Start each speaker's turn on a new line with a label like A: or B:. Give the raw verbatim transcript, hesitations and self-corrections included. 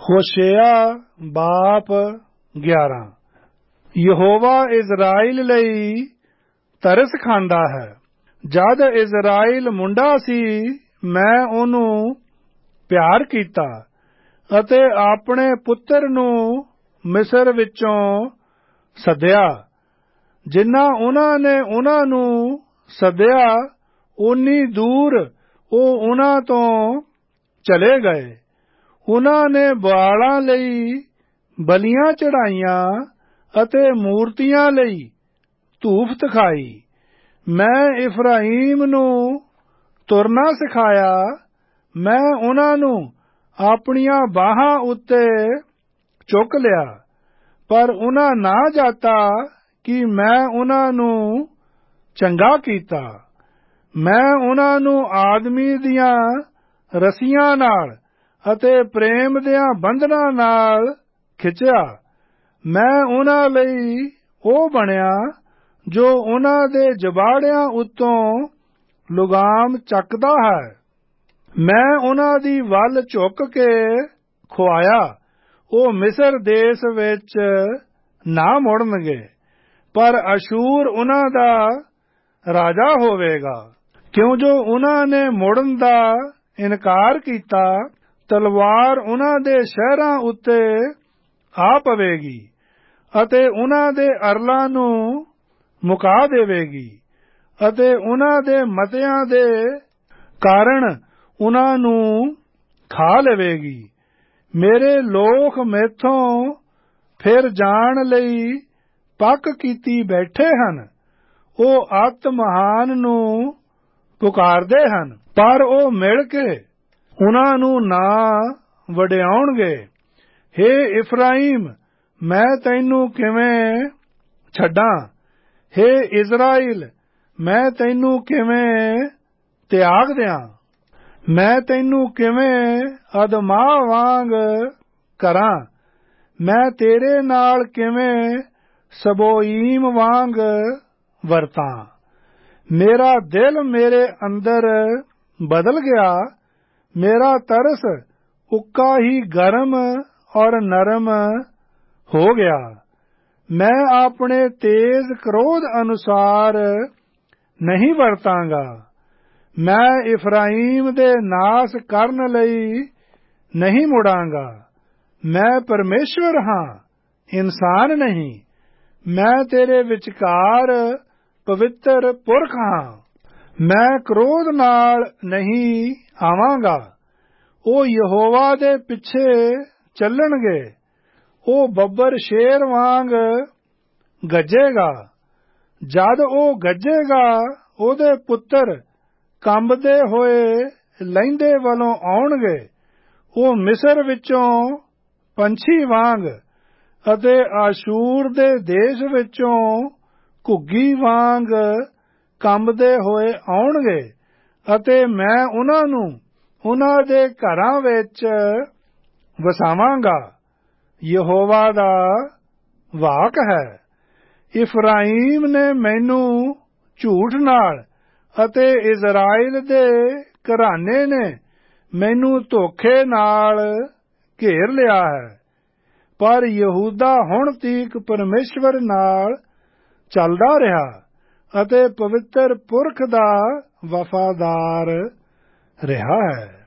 A: ਹੋਸ਼ਿਆ ਬਾਪ ਗਿਆਰਾਂ। ਯਹੋਵਾ ਇਜ਼ਰਾਈਲ ਲਈ ਤਰਸ ਖਾਂਦਾ ਹੈ। ਜਦ ਇਜ਼ਰਾਈਲ ਮੁੰਡਾ ਸੀ ਮੈਂ ਉਹਨੂੰ ਪਿਆਰ ਕੀਤਾ ਅਤੇ ਆਪਣੇ ਪੁੱਤਰ ਨੂੰ ਮਿਸਰ ਵਿੱਚੋਂ ਸੱਦਿਆ। ਜਿੰਨਾ ਉਹਨਾਂ ਨੇ ਉਹਨਾਂ ਨੂੰ ਸੱਦਿਆ ਓਨੀ ਦੂਰ ਉਹ ਉਹਨਾਂ ਤੋਂ ਚਲੇ ਗਏ। ਉਹਨਾਂ ਨੇ ਬਾਲਾਂ ਲਈ ਬਲੀਆਂ ਚੜਾਈਆਂ ਅਤੇ ਮੂਰਤੀਆਂ ਲਈ ਧੂਫ ਦਿਖਾਈ। ਮੈਂ ਇਫਰਾਈਮ ਨੂੰ ਤੁਰਨਾ ਸਿਖਾਇਆ। ਮੈਂ ਉਹਨਾਂ ਨੂੰ ਆਪਣੀਆਂ ਬਾਹਾਂ ਉੱਤੇ ਚੁੱਕ ਲਿਆ, ਪਰ ਉਹਨਾਂ ਨਾ ਜਾਤਾ ਕਿ ਮੈਂ ਉਹਨਾਂ ਨੂੰ ਚੰਗਾ ਕੀਤਾ। ਮੈਂ ਉਹਨਾਂ ਨੂੰ ਆਦਮੀ ਦੀਆਂ ਰੱਸੀਆਂ ਨਾਲ ਅਤੇ ਪ੍ਰੇਮ ਦਿਆਂ ਬੰਧਨਾਂ ਨਾਲ ਖਿੱਚਿਆ। ਮੈਂ ਉਹਨਾਂ ਲਈ ਉਹ ਬਣਿਆ ਜੋ ਉਹਨਾਂ ਦੇ ਜਬਾੜਿਆਂ ਉੱਤੋਂ ਲੁਗਾਮ ਚੱਕਦਾ ਹੈ। ਮੈਂ ਉਹਨਾਂ ਦੀ ਵੱਲ ਝੁੱਕ ਕੇ ਖੁਆਇਆ। ਉਹ ਮਿਸਰ ਦੇਸ਼ ਵਿੱਚ ਨਾ ਮੁੜਨਗੇ, ਪਰ ਅਸ਼ੂਰ ਉਹਨਾਂ ਦਾ ਰਾਜਾ ਹੋਵੇਗਾ। ਕਿਉਂ ਜੋ ਉਹਨਾਂ ਨੇ ਮੁੜਨ ਦਾ ਇਨਕਾਰ ਕੀਤਾ, ਤਲਵਾਰ ਉਹਨਾਂ ਦੇ ਸ਼ਹਿਰਾਂ ਉੱਤੇ ਆ ਪਵੇਗੀ ਅਤੇ ਉਹਨਾਂ ਦੇ ਅਰਲਾਂ ਨੂੰ ਮੁਕਾ ਦੇਵੇਗੀ ਅਤੇ ਉਹਨਾਂ ਦੇ ਮਤਿਆਂ ਦੇ ਕਾਰਨ ਉਹਨਾਂ ਨੂੰ ਖਾ ਲਵੇਗੀ। ਮੇਰੇ ਲੋਕ ਮੈਥੋਂ ਫਿਰ ਜਾਣ ਲਈ ਪੱਕ ਕੀਤੀ ਬੈਠੇ ਹਨ। ਉਹ ਅਤ ਮਹਾਨ ਨੂੰ ਪੁਕਾਰਦੇ ਹਨ, ਪਰ ਉਹ ਮਿਲ ਕੇ ਉਹਨਾਂ ਨੂੰ ਨਾ ਵਡਿਆਉਣਗੇ। ਹੇ ਇਫਰਾਈਮ, ਮੈਂ ਤੈਨੂੰ ਕਿਵੇਂ ਛੱਡਾਂ? ਹੇ ਇਜ਼ਰਾਈਲ, ਮੈਂ ਤੈਨੂੰ ਕਿਵੇਂ ਤਿਆਗ ਦਿਆਂ? ਮੈਂ ਤੈਨੂੰ ਕਿਵੇਂ ਅਦਮਾਹ ਵਾਂਗ ਕਰਾਂ? ਮੈਂ ਤੇਰੇ ਨਾਲ ਕਿਵੇਂ ਸਬੋਈਮ ਵਾਂਗ ਵਰਤਾਂ? ਮੇਰਾ ਦਿਲ ਮੇਰੇ ਅੰਦਰ ਬਦਲ ਗਿਆ। ਮੇਰਾ ਤਰਸ ਉੱਕਾ ਹੀ ਗਰਮ ਔਰ ਨਰਮ ਹੋ ਗਿਆ। ਮੈਂ ਆਪਣੇ ਤੇਜ਼ ਕ੍ਰੋਧ ਅਨੁਸਾਰ ਨਹੀਂ ਵਰਤਾਂਗਾ। ਮੈਂ ਇਫਰਾਈਮ ਦੇ ਨਾਸ ਕਰਨ ਲਈ ਨਹੀਂ ਮੁੜਾਂਗਾ। ਮੈਂ ਪਰਮੇਸ਼ਵਰ ਹਾਂ, ਇਨਸਾਨ ਨਹੀਂ। ਮੈਂ ਤੇਰੇ ਵਿਚਕਾਰ ਪਵਿੱਤਰ ਪੁਰਖ ਹਾਂ। ਮੈਂ ਕ੍ਰੋਧ ਨਾਲ ਨਹੀਂ ਆਵਾਂਗਾ। ਉਹ ਯਹੋਵਾ ਦੇ ਪਿੱਛੇ ਚੱਲਣਗੇ। ਉਹ ਬੱਬਰ ਸ਼ੇਰ ਵਾਂਗ ਗੱਜੇਗਾ। ਜਦ ਉਹ ਗੱਜੇਗਾ, ਉਹਦੇ ਪੁੱਤਰ ਕੰਬਦੇ ਹੋਏ ਲਹਿੰਦੇ ਵੱਲੋਂ ਆਉਣਗੇ। ਉਹ ਮਿਸਰ ਵਿੱਚੋਂ ਪੰਛੀ ਵਾਂਗ ਅਤੇ ਆਸ਼ੂਰ ਦੇ ਦੇਸ਼ ਵਿੱਚੋਂ ਘੁੱਗੀ ਵਾਂਗ ਕੰਬਦੇ ਹੋਏ ਆਉਣਗੇ ਅਤੇ ਮੈਂ ਉਹਨਾਂ ਨੂੰ ਉਹਨਾਂ ਦੇ ਘਰਾਂ ਵਿੱਚ ਵਸਾਵਾਂਗਾ। ਯਹੋਵਾ ਦਾ ਵਾਕ ਹੈ। ਇਫਰਾਈਮ ਨੇ ਮੈਨੂੰ ਝੂਠ ਨਾਲ ਅਤੇ ਇਜ਼ਰਾਈਲ ਦੇ ਘਰਾਨੇ ਨੇ ਮੈਨੂੰ ਧੋਖੇ ਨਾਲ ਘੇਰ ਲਿਆ ਹੈ, ਪਰ ਯਹੂਦਾ ਹੁਣ ਤੀਕ ਪਰਮੇਸ਼ਵਰ ਨਾਲ ਚੱਲਦਾ ਰਿਹਾ ਅਤੇ ਪਵਿੱਤਰ ਪੁਰਖ ਦਾ ਵਫ਼ਾਦਾਰ ਰਿਹਾ ਹੈ।